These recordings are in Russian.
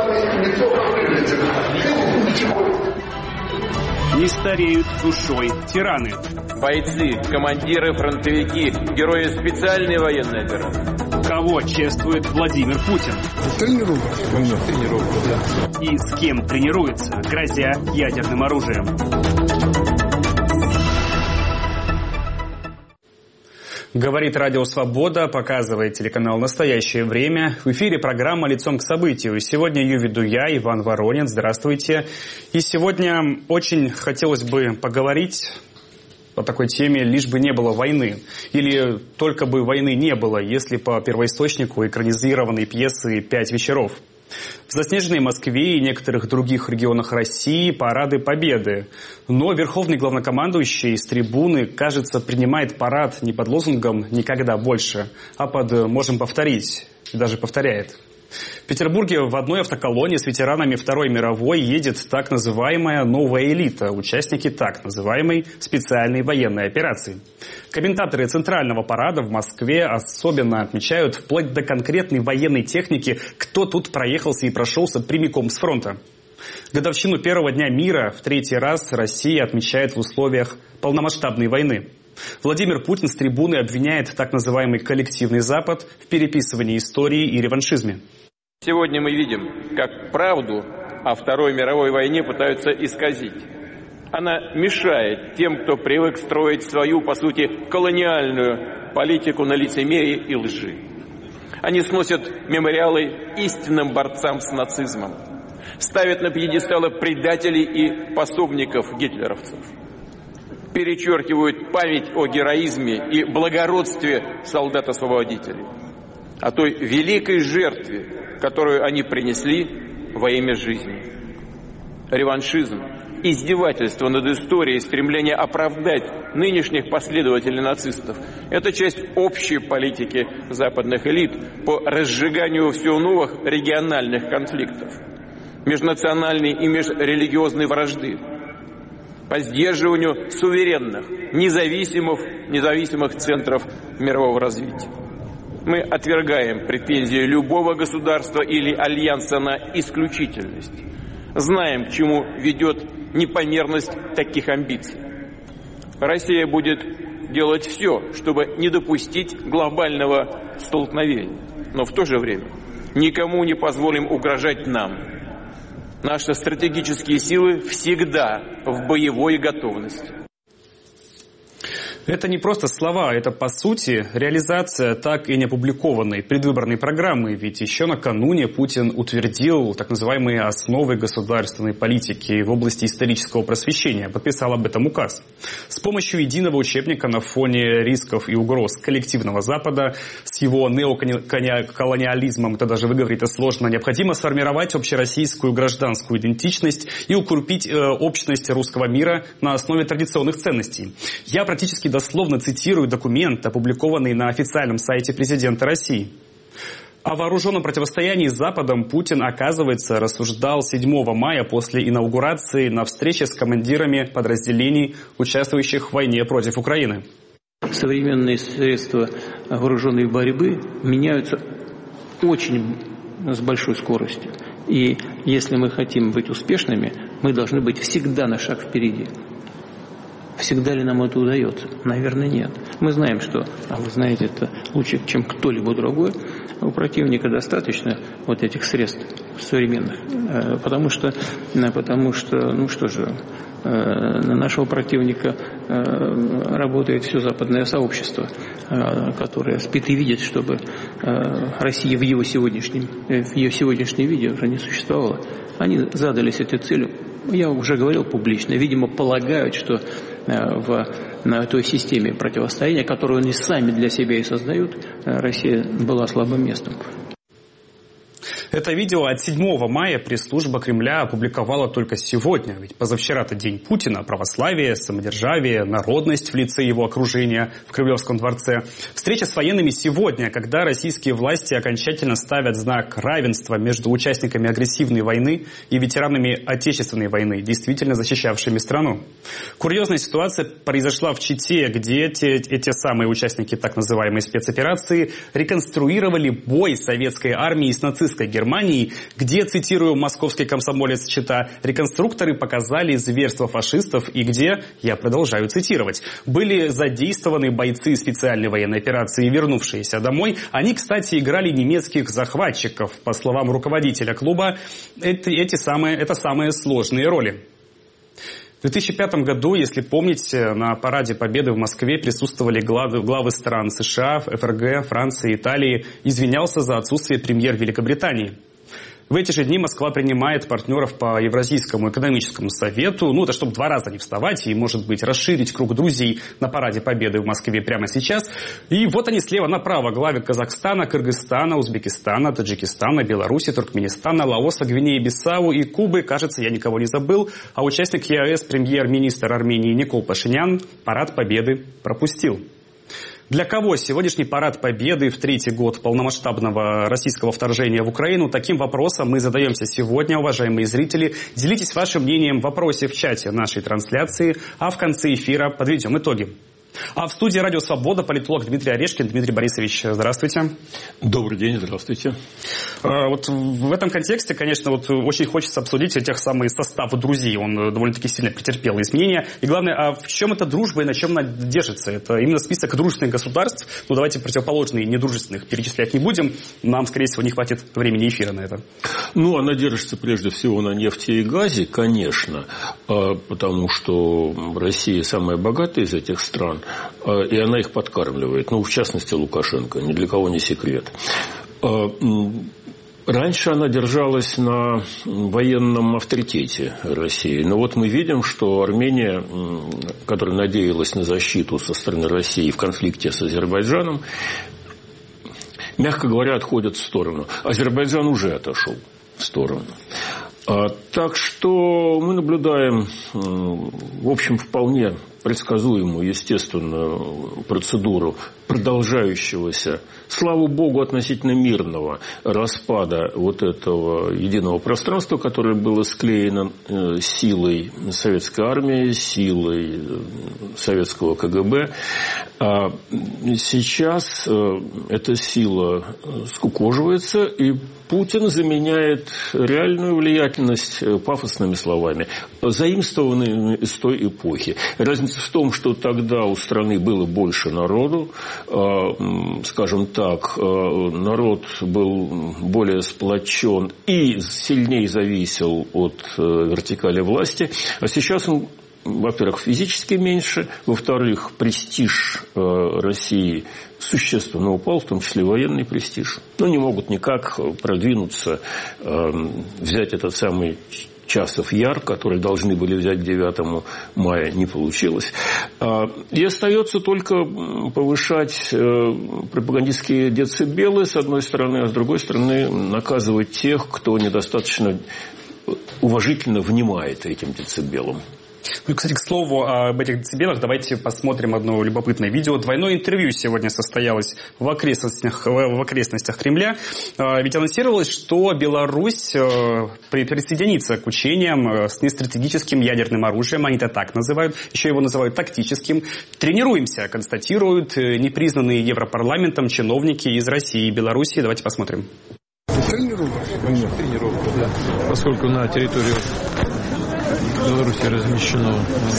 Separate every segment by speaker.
Speaker 1: Не стареют душой тираны.
Speaker 2: Бойцы, командиры, фронтовики, герои специальной военной операции.
Speaker 1: Кого чествует Владимир Путин?
Speaker 3: Тренируется, да.
Speaker 1: И с кем тренируется, грозя ядерным оружием? Говорит Радио Свобода, показывает телеканал «Настоящее время». В эфире программа «Лицом к событию». Сегодня ее веду я, Иван Воронин. Здравствуйте. И сегодня очень хотелось бы поговорить о такой теме «Лишь бы не было войны». Или «Только бы войны не было», если по первоисточнику экранизированной пьесы «Пять вечеров». В заснеженной Москве и некоторых других регионах России парады Победы. Но верховный главнокомандующий с трибуны, кажется, принимает парад не под лозунгом «никогда больше», а под «можем повторить», и даже повторяет. В Петербурге в одной автоколонне с ветеранами Второй мировой едет так называемая новая элита, участники так называемой специальной военной операции. Комментаторы Центрального парада в Москве особенно отмечают вплоть до конкретной военной техники, кто тут проехался и прошелся прямиком с фронта. Годовщину первого дня мира в третий раз Россия отмечает в условиях полномасштабной войны. Владимир Путин с трибуны обвиняет так называемый коллективный Запад в переписывании истории и реваншизме.
Speaker 2: Сегодня мы видим, как правду о Второй мировой войне пытаются исказить. Она мешает тем, кто привык строить свою, по сути, колониальную политику на лицемерии и лжи. Они сносят мемориалы истинным борцам с нацизмом, ставят на пьедесталы предателей и пособников гитлеровцев, перечеркивают память о героизме и благородстве солдат-освободителей, о той великой жертве, которую они принесли во имя жизни. Реваншизм, издевательство над историей, стремление оправдать нынешних последователей нацистов – это часть общей политики западных элит по разжиганию все новых региональных конфликтов, межнациональной и межрелигиозной вражды, по сдерживанию суверенных, независимых центров мирового развития. Мы отвергаем претензии любого государства или альянса на исключительность. Знаем, к чему ведет непомерность таких амбиций. Россия будет делать все, чтобы не допустить глобального столкновения. Но в то же время никому не позволим угрожать нам. Наши стратегические силы всегда в боевой готовности.
Speaker 1: Это не просто слова, это, по сути, реализация так и не опубликованной предвыборной программы. Ведь еще накануне Путин утвердил так называемые основы государственной политики в области исторического просвещения, подписал об этом указ. С помощью единого учебника на фоне рисков и угроз коллективного Запада, с его неоколониализмом, это даже выговорить это сложно, необходимо сформировать общероссийскую гражданскую идентичность и укрепить общность русского мира на основе традиционных ценностей. Я практически дословно цитирую документ, опубликованный на официальном сайте президента России. О вооруженном противостоянии с Западом Путин, оказывается, рассуждал 7 мая после инаугурации на встрече с командирами подразделений, участвующих в войне против Украины.
Speaker 4: Современные средства вооруженной борьбы меняются очень с большой скоростью. И если мы хотим быть успешными, мы должны быть всегда на шаг впереди. Всегда ли нам это удается? Наверное, нет. Мы знаем, что, а вы знаете это лучше, чем кто-либо другой, у противника достаточно вот этих средств современных. Потому что ну что же, на нашего противника работает все западное сообщество, которое спит и видит, чтобы Россия в ее сегодняшнем виде уже не существовала. Они задались этой целью. Я уже говорил публично, видимо, полагают, что на той системе противостояния, которую они сами для себя и создают, Россия была слабым местом.
Speaker 1: Это видео от 7 мая пресс-служба Кремля опубликовала только сегодня. Ведь позавчера-то день Путина, православие, самодержавие, народность в лице его окружения в Кремлевском дворце. Встреча с военными сегодня, когда российские власти окончательно ставят знак равенства между участниками агрессивной войны и ветеранами Отечественной войны, действительно защищавшими страну. Курьезная ситуация произошла в Чите, где эти самые участники так называемой спецоперации реконструировали бой советской армии с нацистской Германией Германии, где, цитирую московский комсомолец чита, реконструкторы показали зверство фашистов и где, я продолжаю цитировать, были задействованы бойцы специальной военной операции, вернувшиеся домой. Они, кстати, играли немецких захватчиков. По словам руководителя клуба, это самые сложные роли. В 2005 году, если помните, на параде Победы в Москве присутствовали главы стран США, ФРГ, Франции, Италии. Извинялся за отсутствие премьер Великобритании. В эти же дни Москва принимает партнеров по Евразийскому экономическому совету. Это чтобы 2 раза не вставать и, может быть, расширить круг друзей на параде Победы в Москве прямо сейчас. И вот они слева направо. Главы Казахстана, Кыргызстана, Узбекистана, Таджикистана, Беларуси, Туркменистана, Лаоса, Гвинеи-Бисау и Кубы. Кажется, я никого не забыл. А участник ЕАЭС, премьер-министр Армении Никол Пашинян, парад Победы пропустил. Для кого сегодняшний парад Победы в 3-й год полномасштабного российского вторжения в Украину? Таким вопросом мы задаемся сегодня, уважаемые зрители. Делитесь вашим мнением в вопросе в чате нашей трансляции, а в конце эфира подведем итоги. А в студии «Радио Свобода» политолог Дмитрий Орешкин. Дмитрий Борисович, здравствуйте.
Speaker 5: Добрый день, здравствуйте.
Speaker 1: Вот в этом контексте, конечно, очень хочется обсудить тех самых состав друзей. Он довольно-таки сильно претерпел изменения. И главное, а в чем эта дружба и на чем она держится? Это именно список дружественных государств. Давайте противоположные недружественных перечислять не будем. Нам, скорее всего, не хватит времени эфира на это.
Speaker 5: Она держится прежде всего на нефти и газе, конечно, потому что Россия самая богатая из этих стран. И она их подкармливает. В частности, Лукашенко. Ни для кого не секрет. Раньше она держалась на военном авторитете России. Но мы видим, что Армения, которая надеялась на защиту со стороны России в конфликте с Азербайджаном, мягко говоря, отходит в сторону. Азербайджан уже отошел в сторону. Так что мы наблюдаем, в общем, вполне предсказуемую, естественную процедуру продолжающегося, слава богу, относительно мирного распада этого единого пространства, которое было склеено силой советской армии, силой советского КГБ. А сейчас эта сила скукоживается, и Путин заменяет реальную влиятельность пафосными словами, заимствованными из той эпохи. Разница в том, что тогда у страны было больше народу, скажем так, народ был более сплочен и сильнее зависел от вертикали власти, а сейчас он, во-первых, физически меньше, во-вторых, престиж России существенно упал, в том числе военный престиж. Не могут никак продвинуться, взять этот самый Часов Яр, который должны были взять к 9 мая, не получилось. И остается только повышать пропагандистские децибелы, с одной стороны, а с другой стороны наказывать тех, кто недостаточно уважительно внимает этим децибелам.
Speaker 1: Кстати, к слову об этих децибелах, давайте посмотрим одно любопытное видео. Двойное интервью сегодня состоялось в окрестностях Кремля. Ведь анонсировалось, что Беларусь присоединится к учениям с нестратегическим ядерным оружием. Они это так называют. Еще его называют тактическим. Тренируемся, констатируют непризнанные Европарламентом чиновники из России и Беларуси. Давайте посмотрим.
Speaker 4: Тренировка, да. Поскольку на территории Беларуси размещено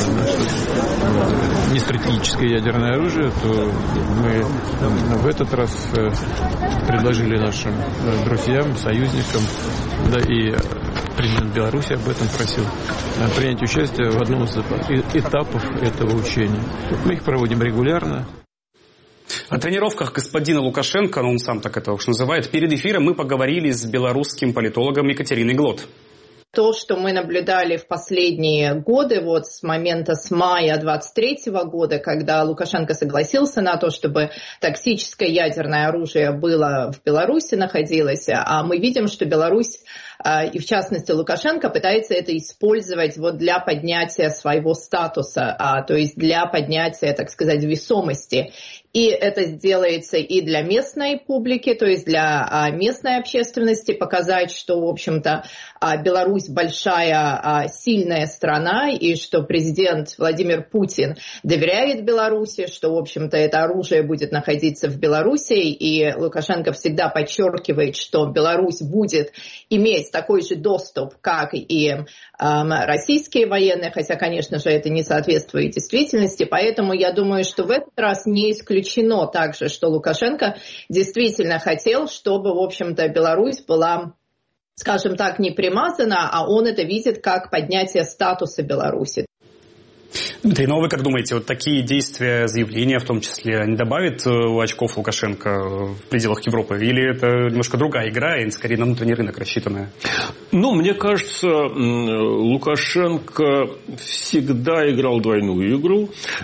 Speaker 4: нестратегическое ядерное оружие, то мы в этот раз предложили нашим друзьям, союзникам, и президент Беларуси об этом просил, принять участие в одном из этапов этого учения. Мы их проводим регулярно.
Speaker 1: О тренировках господина Лукашенко, он сам так это уж называет, перед эфиром мы поговорили с белорусским политологом Екатериной Глот.
Speaker 6: То, что мы наблюдали в последние годы, с мая 23 года, когда Лукашенко согласился на то, чтобы токсическое ядерное оружие было в Беларуси, находилось, а мы видим, что Беларусь, и в частности Лукашенко, пытается это использовать для поднятия своего статуса, то есть для поднятия, так сказать, весомости. И это сделается и для местной публики, то есть для местной общественности, показать, что, в общем-то, Беларусь большая, сильная страна, и что президент Владимир Путин доверяет Беларуси, что, в общем-то, это оружие будет находиться в Беларуси, и Лукашенко всегда подчеркивает, что Беларусь будет иметь такой же доступ, как и российские военные, хотя, конечно же, это не соответствует действительности, поэтому я думаю, что в этот раз не исключено также, что Лукашенко действительно хотел, чтобы, в общем-то, Беларусь была, скажем так, не примазана, а он это видит как поднятие статуса Беларуси.
Speaker 1: Дмитрий, ну а вы как думаете, вот такие действия, заявления в том числе, не добавят очков Лукашенко в пределах Европы? Или это немножко другая игра и скорее на внутренний рынок рассчитанная?
Speaker 5: Ну, мне кажется, Лукашенко всегда играл двойную игру.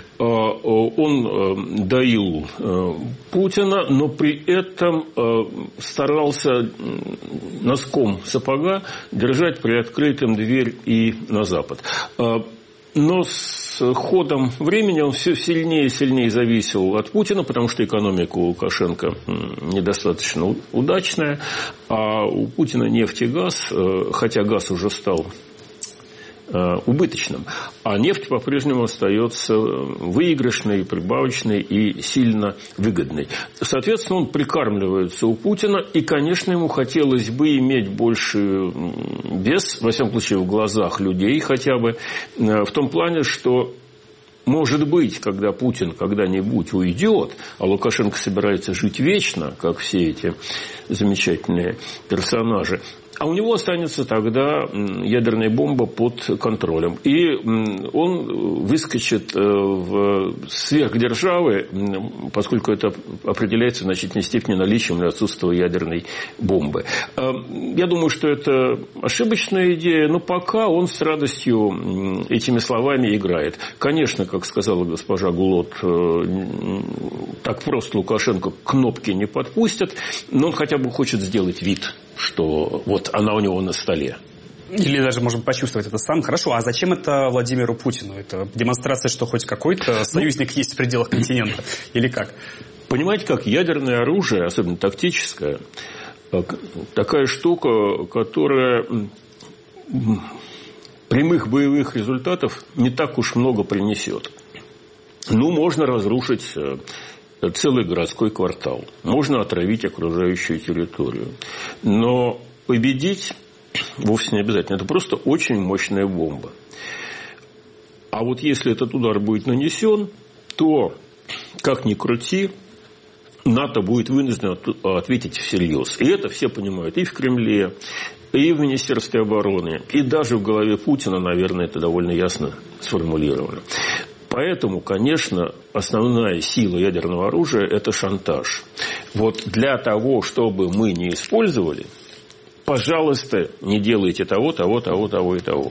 Speaker 5: Он доил Путина, но при этом старался носком сапога держать приоткрытым дверь и на Запад. Но с ходом времени он все сильнее и сильнее зависел от Путина, потому что экономика у Лукашенко недостаточно удачная, а у Путина нефть и газ, хотя газ уже стал убыточным, а нефть по-прежнему остается выигрышной, прибавочной и сильно выгодной. Соответственно, он прикармливается у Путина, и, конечно, ему хотелось бы иметь больше вес, во всяком случае, в глазах людей хотя бы, в том плане, что может быть, когда Путин когда-нибудь уйдет, а Лукашенко собирается жить вечно, как все эти замечательные персонажи, а у него останется тогда ядерная бомба под контролем. И он выскочит в сверхдержавы, поскольку это определяется в значительной степени наличием или отсутствием ядерной бомбы. Я думаю, что это ошибочная идея, но пока он с радостью этими словами играет. Конечно, как сказала госпожа Гулот, так просто Лукашенко к кнопке не подпустят, но он хотя бы хочет сделать вид, что вот она у него на столе.
Speaker 1: Или даже, может, почувствовать это сам. Хорошо, а зачем это Владимиру Путину? Это демонстрация, что хоть какой-то союзник есть в пределах континента? Или как?
Speaker 5: Понимаете, как ядерное оружие, особенно тактическое, такая штука, которая прямых боевых результатов не так уж много принесет. Ну, можно разрушить целый городской квартал. Можно отравить окружающую территорию. Но победить вовсе не обязательно. Это просто очень мощная бомба. А вот если этот удар будет нанесен, то, как ни крути, НАТО будет вынуждено ответить всерьез. И это все понимают и в Кремле, и в Министерстве обороны, и даже в голове Путина, наверное, это довольно ясно сформулировано. Поэтому, конечно, основная сила ядерного оружия – это шантаж. Вот для того, чтобы мы не использовали, пожалуйста, не делайте того и того.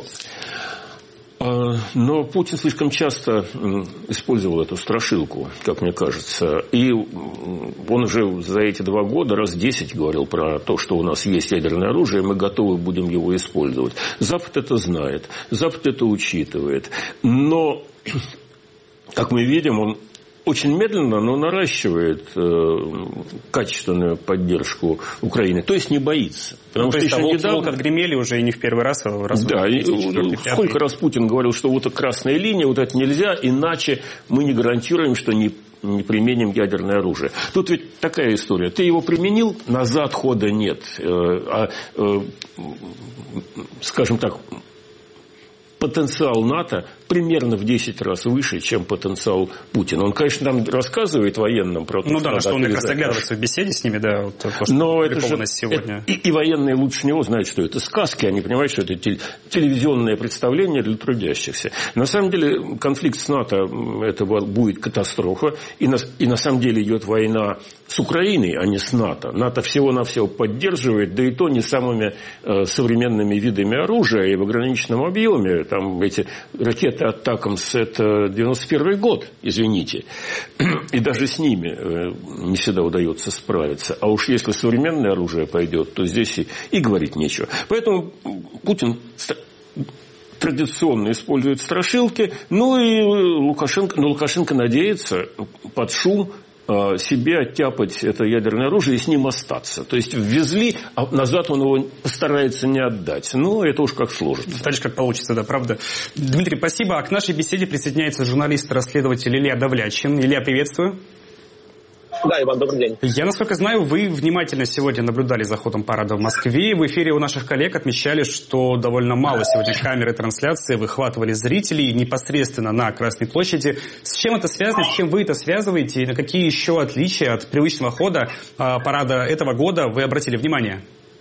Speaker 5: Но Путин слишком часто использовал эту страшилку, как мне кажется. И он уже за эти 2 года раз 10 говорил про то, что у нас есть ядерное оружие, и мы готовы будем его использовать. Запад это знает, Запад это учитывает. Но, как мы видим, он очень медленно, но наращивает качественную поддержку Украины. То есть не боится. Потому что еще недавно
Speaker 1: отгремели уже и не в первый раз.
Speaker 5: Да, сколько раз Путин говорил, что вот это красная линия, вот это нельзя, иначе мы не гарантируем, что не применим ядерное оружие. Тут ведь такая история. Ты его применил, назад хода нет. Скажем так, потенциал НАТО примерно в 10 раз выше, чем потенциал Путина. Он, конечно, нам рассказывает военным про то,
Speaker 1: ну да, что он как раз оглядывается в беседе с ними, да, вот то, что опубликовано сегодня.
Speaker 5: И военные лучше него знают, что это сказки, они понимают, что это телевизионное представление для трудящихся. На самом деле конфликт с НАТО это будет катастрофа, и на самом деле идет война с Украиной, а не с НАТО. НАТО всего-навсего поддерживает, да и то не самыми современными видами оружия и в ограниченном объеме. Там эти ракеты «Атакамс» – это 91 год, извините. И даже с ними не всегда удается справиться. А уж если современное оружие пойдет, то здесь и говорить нечего. Поэтому Путин традиционно использует страшилки. Ну и Лукашенко надеется под шум себе оттяпать это ядерное оружие и с ним остаться. То есть ввезли, а назад он его постарается не отдать. Но это уж как сложится.
Speaker 1: Дальше как получится, да, правда. Дмитрий, спасибо. А к нашей беседе присоединяется журналист-расследователь Илья Давлячин. Илья, приветствую.
Speaker 7: Да, Иван, добрый день.
Speaker 1: Я, насколько знаю, вы внимательно сегодня наблюдали за ходом парада в Москве. В эфире у наших коллег отмечали, что довольно мало сегодня камеры трансляции выхватывали зрителей непосредственно на Красной площади. С чем это связано, с чем вы это связываете и на какие еще отличия от привычного хода парада этого года вы обратили внимание?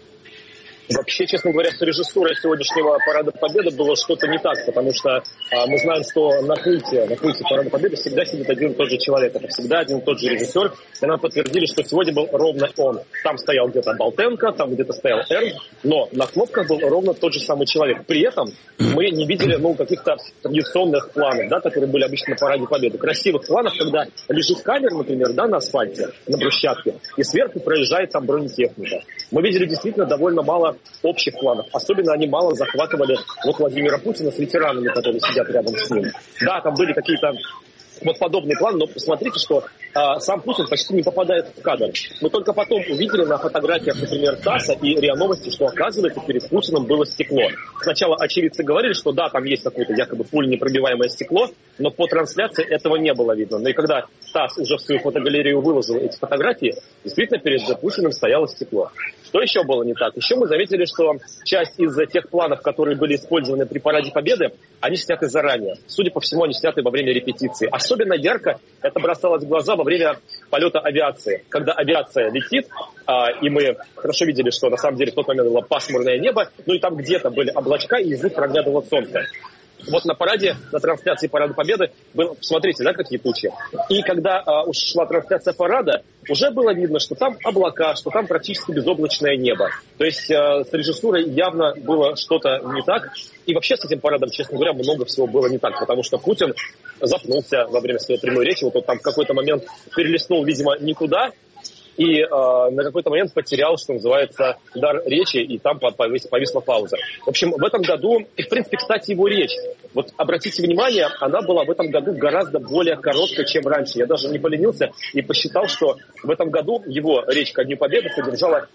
Speaker 7: Вообще, честно говоря, с режиссурой сегодняшнего Парада Победы было что-то не так, потому что мы знаем, что на пульте Парада Победы всегда сидит один и тот же человек, это всегда один и тот же режиссер, и нам подтвердили, что сегодня был ровно он. Там стоял где-то Болтенко, там где-то стоял Эрн, но на кнопках был ровно тот же самый человек. При этом мы не видели каких-то традиционных планов, да, которые были обычно на Параде Победы. Красивых планов, когда лежит камера, например, да, на асфальте, на брусчатке, и сверху проезжает там бронетехника. Мы видели действительно довольно мало общих планов. Особенно они мало захватывали Владимира Путина с ветеранами, которые сидят рядом с ним. Да, там были какие-то подобные планы, но посмотрите, что сам Путин почти не попадает в кадр. Мы только потом увидели на фотографиях, например, ТАССа и РИА Новости, что, оказывается, перед Путиным было стекло. Сначала очевидцы говорили, что да, там есть какое-то якобы пуленепробиваемое стекло, но по трансляции этого не было видно. Но и когда ТАСС уже в свою фотогалерею выложил эти фотографии, действительно перед Путиным стояло стекло. Что еще было не так? Еще мы заметили, что часть из тех планов, которые были использованы при Параде Победы, они сняты заранее. Судя по всему, они сняты во время репетиции. Особенно ярко это бросалось в глаза во время полета авиации. Когда авиация летит, и мы хорошо видели, что на самом деле в тот момент было пасмурное небо, и там где-то были облачка, и из них проглядывало солнце. Вот на параде, на трансляции Парада Победы, было, посмотрите, да, какие тучи. И когда уж шла трансляция парада, уже было видно, что там облака, что там практически безоблачное небо. То есть с режиссурой явно было что-то не так. И вообще с этим парадом, честно говоря, много всего было не так, потому что Путин запнулся во время своей прямой речи. Вот он там в какой-то момент перелистнул, видимо, никуда. И на какой-то момент потерял, что называется, дар речи, и там повисла пауза. В общем, в этом году, и в принципе, кстати, его речь, вот обратите внимание, она была в этом году гораздо более короткой, чем раньше. Я даже не поленился и посчитал, что в этом году его речь ко Дню Победы содержала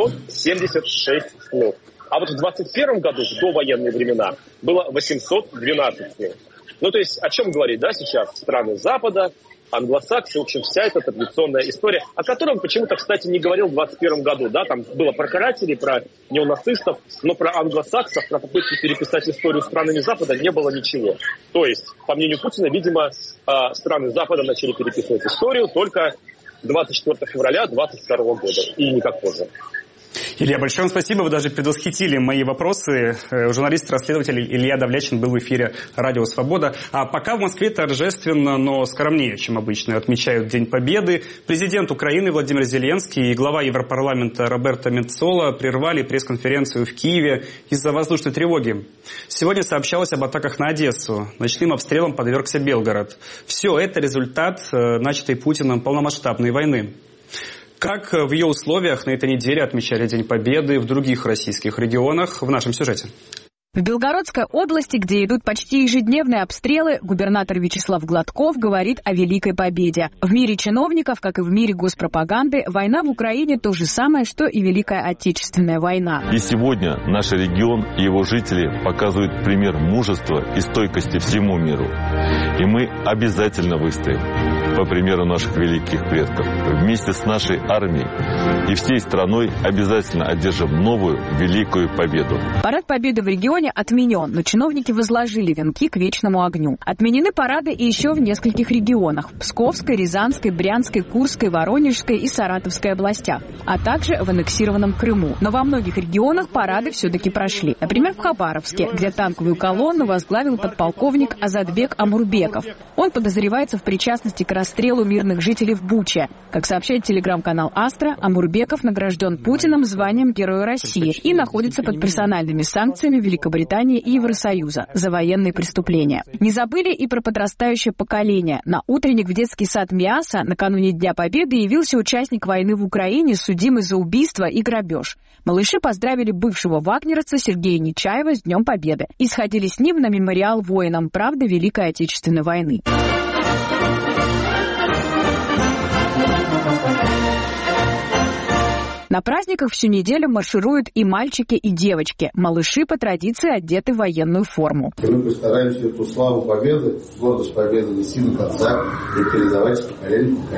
Speaker 7: 576 слов. А вот в 2021 году, в довоенные времена, было 812 слов. То есть, о чем говорить, да, сейчас? Страны Запада, англосаксы, в общем, вся эта традиционная история, о которой он почему-то, кстати, не говорил в 2021 году, да, там было про карателей, про неонацистов, но про англосаксов, про попытки переписать историю странами Запада не было ничего. То есть, по мнению Путина, видимо, страны Запада начали переписывать историю только 24 февраля 2022 года, и никак позже.
Speaker 1: Илья, большое вам спасибо, вы даже предвосхитили мои вопросы. Журналист-расследователь Илья Давлячин был в эфире «Радио Свобода». А пока в Москве торжественно, но скромнее, чем обычно, отмечают День Победы. Президент Украины Владимир Зеленский и глава Европарламента Роберто Меццола прервали пресс-конференцию в Киеве из-за воздушной тревоги. Сегодня сообщалось об атаках на Одессу. Ночным обстрелом подвергся Белгород. Все это результат начатой Путиным полномасштабной войны. Как в ее условиях на этой неделе отмечали День Победы в других российских регионах, в нашем сюжете.
Speaker 8: В Белгородской области, где идут почти ежедневные обстрелы, губернатор Вячеслав Гладков говорит о великой победе. В мире чиновников, как и в мире госпропаганды, война в Украине то же самое, что и Великая Отечественная война.
Speaker 9: И сегодня наш регион и его жители показывают пример мужества и стойкости всему миру. И мы обязательно выстоим, по примеру наших великих предков. Вместе с нашей армией и всей страной обязательно одержим новую великую победу.
Speaker 8: Парад Победы в регионе отменен, но чиновники возложили венки к вечному огню. Отменены парады и еще в нескольких регионах – Псковской, Рязанской, Брянской, Курской, Воронежской и Саратовской областях, а также в аннексированном Крыму. Но во многих регионах парады все-таки прошли. Например, в Хабаровске, где танковую колонну возглавил подполковник Азатбек Амурбеков. Он подозревается в причастности к расстрелу мирных жителей в Буче. Как сообщает телеграм-канал «Астра», Амурбеков награжден Путиным званием Героя России и находится под персональными санкциями Великобритании и Евросоюза за военные преступления. Не забыли и про подрастающее поколение. На утренник в детский сад МИАСа накануне Дня Победы явился участник войны в Украине, судимый за убийство и грабеж. Малыши поздравили бывшего вагнеровца Сергея Нечаева с Днем Победы и сходили с ним на мемориал воинам правды Великой Отечественной войны. На праздниках всю неделю маршируют и мальчики, и девочки. Малыши по традиции одеты в военную форму.
Speaker 10: Мы постараемся эту славу победы, гордость победы нести до конца и передавать с поколения в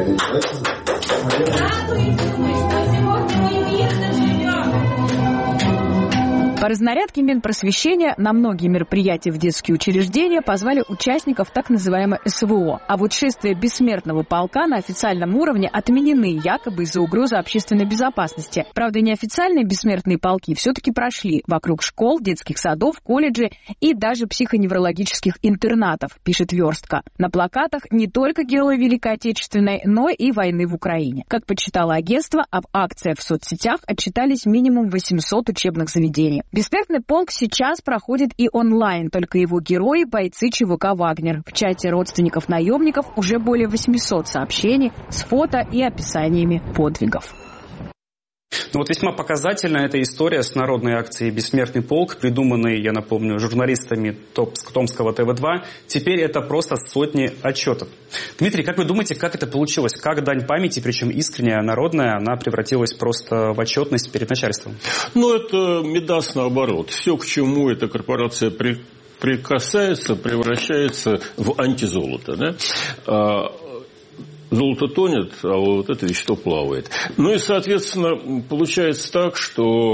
Speaker 10: поколение.
Speaker 8: По разнарядке Минпросвещения на многие мероприятия в детские учреждения позвали участников так называемой СВО. А вот шествия бессмертного полка на официальном уровне отменены якобы из-за угрозы общественной безопасности. Правда, неофициальные бессмертные полки все-таки прошли вокруг школ, детских садов, колледжей и даже психоневрологических интернатов, пишет Верстка. На плакатах не только герои Великой Отечественной, но и войны в Украине. Как подсчитало агентство, об акциях в соцсетях отчитались минимум 800 учебных заведений. Бессмертный полк сейчас проходит и онлайн, только его герои – бойцы ЧВК «Вагнер». В чате родственников наемников уже более 800 сообщений с фото и описаниями подвигов.
Speaker 1: Ну вот весьма показательна эта история с народной акцией «Бессмертный полк», придуманной, я напомню, журналистами Томского ТВ-2. Теперь это просто сотни отчетов. Дмитрий, как вы думаете, как это получилось? Как дань памяти, причем искренняя, народная, она превратилась просто в отчетность перед начальством?
Speaker 5: Ну, это Мидас наоборот. Все, к чему эта корпорация прикасается, превращается в антизолото. Да? Золото тонет, а вот это вещество плавает. Ну и, соответственно, получается так, что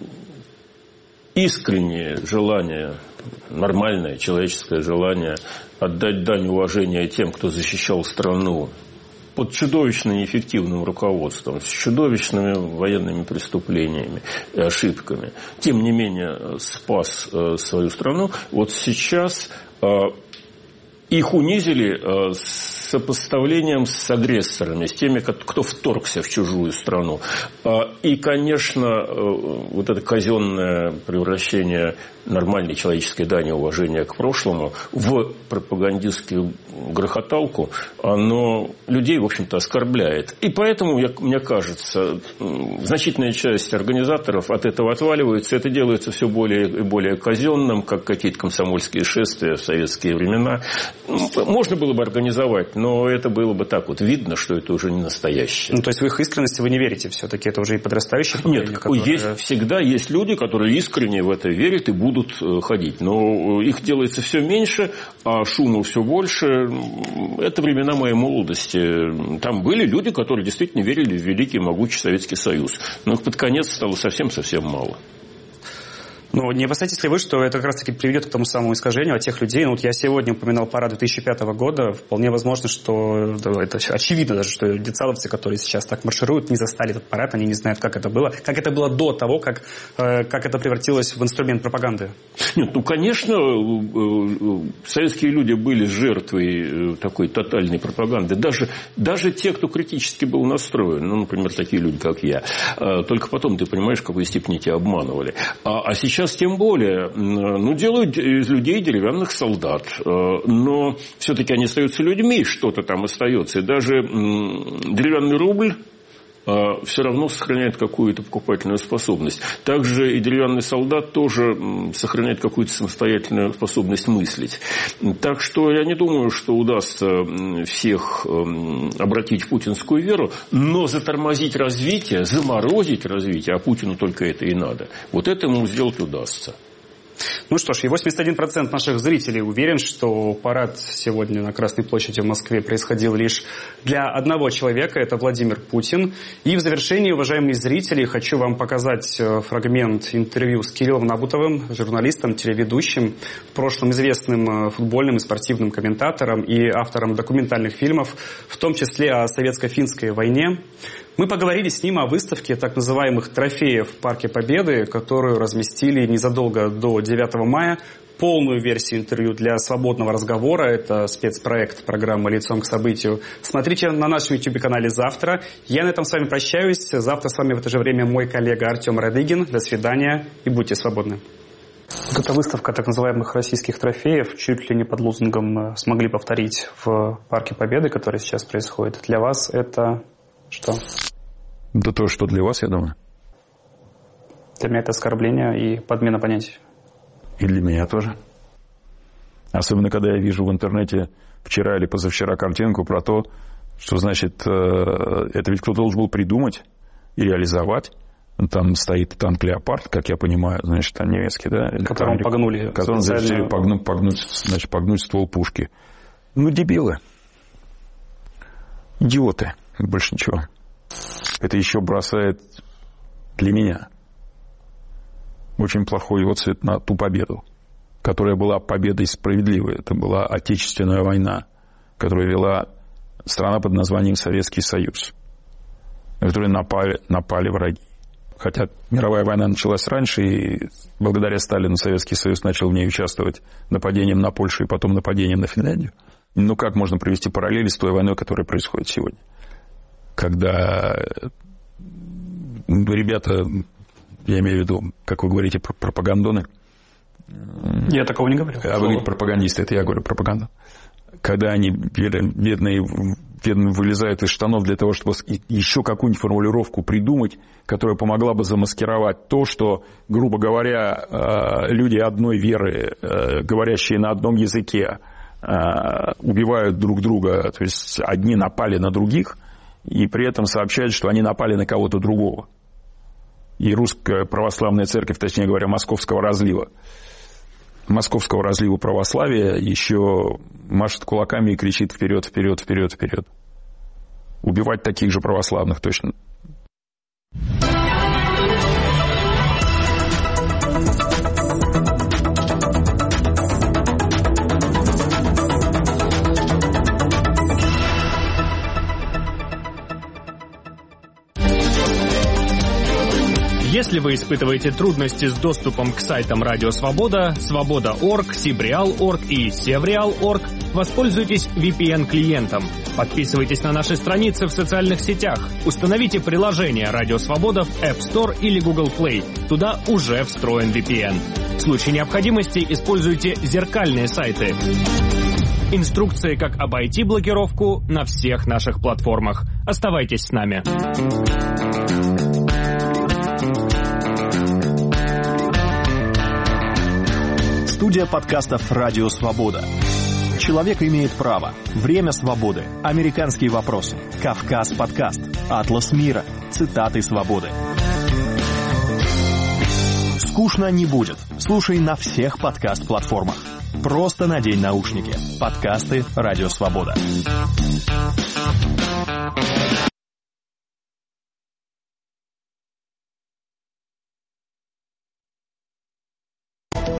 Speaker 5: искреннее желание, нормальное человеческое желание отдать дань уважения тем, кто защищал страну под чудовищно неэффективным руководством, с чудовищными военными преступлениями и ошибками, тем не менее спас свою страну, вот сейчас их унизили с сопоставлением с агрессорами, с теми, кто вторгся в чужую страну. И, конечно, вот это казенное превращение нормальной человеческой дани уважения к прошлому в пропагандистскую грохоталку, оно людей, в общем-то, оскорбляет. И поэтому, мне кажется, значительная часть организаторов от этого отваливается. Это делается все более и более казенным, как какие-то комсомольские шествия в советские времена. Можно было бы организовать, но это было бы так вот видно, что это уже не настоящее.
Speaker 1: Ну, то есть в их искренности вы не верите все-таки? Это уже и подрастающие поколения?
Speaker 5: Нет, всегда есть люди, которые искренне в это верят и будут ходить. Но их делается все меньше, а шума все больше. Это времена моей молодости. Там были люди, которые действительно верили в великий могучий Советский Союз. Но их под конец стало совсем-совсем мало.
Speaker 1: Но не опасаетесь ли вы, что это как раз-таки приведет к тому самому искажению от тех людей? Ну, вот я сегодня упоминал парад 2005 года. Вполне возможно, что это очевидно даже, что детсадовцы, которые сейчас так маршируют, не застали этот парад, они не знают, как это было. Как это было до того, как это превратилось в инструмент пропаганды?
Speaker 5: Нет, ну, конечно, советские люди были жертвой такой тотальной пропаганды. Даже те, кто критически был настроен, ну, например, такие люди, как я. Только потом ты понимаешь, в какой степени тебя обманывали. А сейчас тем более, делают из людей деревянных солдат, но все-таки они остаются людьми, что-то там остается, и даже деревянный рубль все равно сохраняет какую-то покупательную способность. Также и деревянный солдат тоже сохраняет какую-то самостоятельную способность мыслить. Так что я не думаю, что удастся всех обратить в путинскую веру, но затормозить развитие, заморозить развитие, а Путину только это и надо. Вот это ему сделать удастся.
Speaker 1: Ну что ж, и 81% наших зрителей уверен, что парад сегодня на Красной площади в Москве происходил лишь для одного человека, это Владимир Путин. И в завершении, уважаемые зрители, хочу вам показать фрагмент интервью с Кириллом Набутовым, журналистом, телеведущим, в прошлом известным футбольным и спортивным комментатором и автором документальных фильмов, в том числе о советско-финской войне. Мы поговорили с ним о выставке так называемых трофеев в Парке Победы, которую разместили незадолго до 9 мая. Полную версию интервью для свободного разговора, это спецпроект программы «Лицом к событию», смотрите на нашем YouTube-канале завтра. Я на этом с вами прощаюсь. Завтра с вами в это же время мой коллега Артем Радыгин. До свидания и будьте свободны. Вот эта выставка так называемых российских трофеев чуть ли не под лозунгом смогли повторить в Парке Победы, который сейчас происходит. Для вас это... Что?
Speaker 11: Да то, что для вас, я думаю.
Speaker 1: Для меня это оскорбление и подмена понятий.
Speaker 11: И для меня тоже. Особенно, когда я вижу в интернете вчера или позавчера картинку про то, что, значит, это ведь кто-то должен был придумать, и реализовать. Там стоит танк «Леопард», как я понимаю, значит, там немецкий, да?
Speaker 1: Которым погнули.
Speaker 11: Которым захотели погнуть ствол пушки. Ну, дебилы. Идиоты. Больше ничего. Это еще бросает для меня очень плохой отцвет на ту победу, которая была победой справедливой. Это была Отечественная война, которую вела страна под названием Советский Союз, на которую напали враги. Хотя мировая война началась раньше, и благодаря Сталину Советский Союз начал в ней участвовать нападением на Польшу и потом нападением на Финляндию. Ну, как можно провести параллели с той войной, которая происходит сегодня? Когда ребята, я имею в виду, как вы говорите, пропагандоны.
Speaker 1: Я такого не говорю.
Speaker 11: А вы говорите пропагандисты, это я говорю пропаганда. Когда они, бедные, вылезают из штанов для того, чтобы еще какую-нибудь формулировку придумать, которая помогла бы замаскировать то, что, грубо говоря, люди одной веры, говорящие на одном языке, убивают друг друга, то есть одни напали на других, и при этом сообщают, что они напали на кого-то другого. И Русская Православная Церковь, точнее говоря, Московского разлива православия еще машет кулаками и кричит «вперед, вперед, вперед, вперед». Убивать таких же православных точно.
Speaker 12: Если вы испытываете трудности с доступом к сайтам Радио Свобода, Свобода.орг, Сибреал.орг и Севреал.орг, воспользуйтесь VPN-клиентом. Подписывайтесь на наши страницы в социальных сетях. Установите приложение Радио Свобода в App Store или Google Play. Туда уже встроен VPN. В случае необходимости используйте зеркальные сайты. Инструкции, как обойти блокировку, на всех наших платформах. Оставайтесь с нами.
Speaker 13: Студия подкастов «Радио Свобода». Человек имеет право. Время свободы. Американские вопросы. Кавказ подкаст. Атлас мира. Цитаты свободы. Скучно не будет. Слушай на всех подкаст-платформах. Просто надень наушники. Подкасты «Радио Свобода».